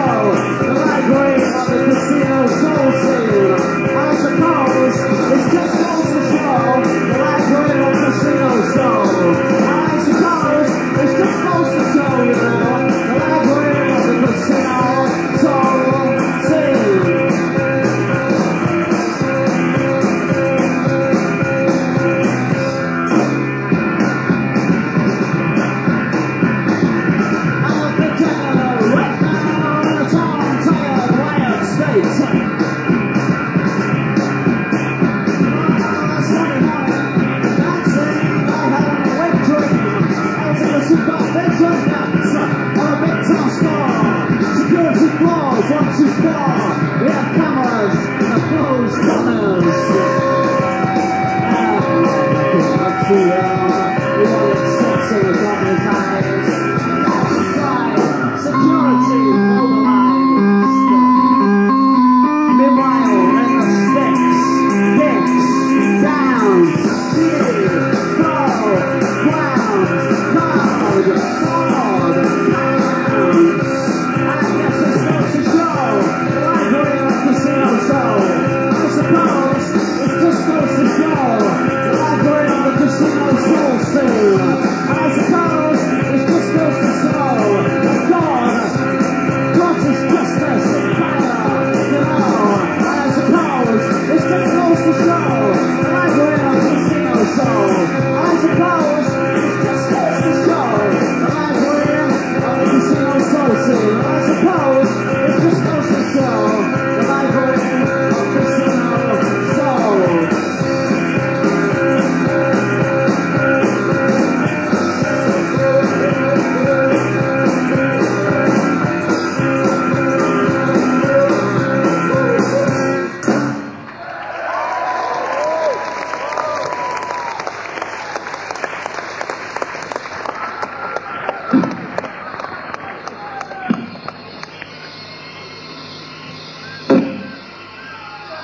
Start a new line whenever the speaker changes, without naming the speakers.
The library of the casino soul scene. I suppose it's just goes to show the library of the casino soul. I suppose it's just goes to show, you know, the library of the casino soul scene. Once you fall, we have cameras and closed corners.